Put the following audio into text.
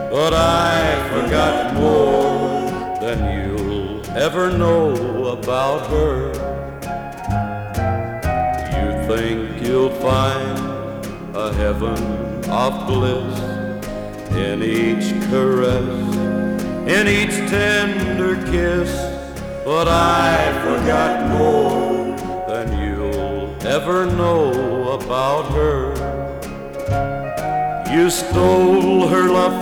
but I forgot more than you'll ever know about her. You think you'll find a heaven of bliss in each caress, in each tender kiss, but I forgot more than you'll ever know about her. You stole her love